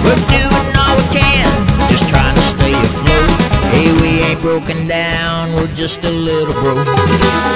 We're doing all we can, just trying to stay afloat. Hey, we ain't broken down, we're just a little broke.